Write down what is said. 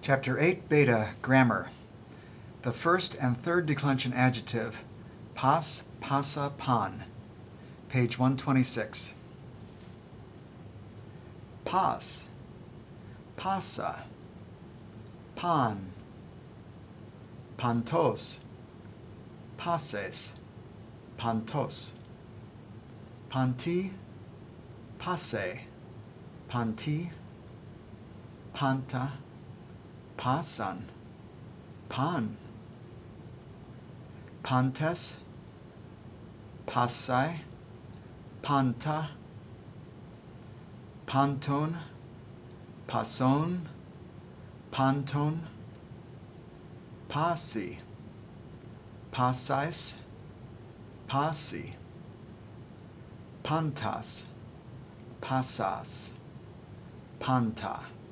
Chapter 8, Beta, Grammar. The first and third declension adjective, pas, pasa, pan. Page 126. Pas, pasa, pan, pantos, pases, pantos, panti, pase, panti, panta, pasan, pan, pantes, pasai, panta, panton, pason, panton, pasi, pasais, pasi, pantas, pasas, panta.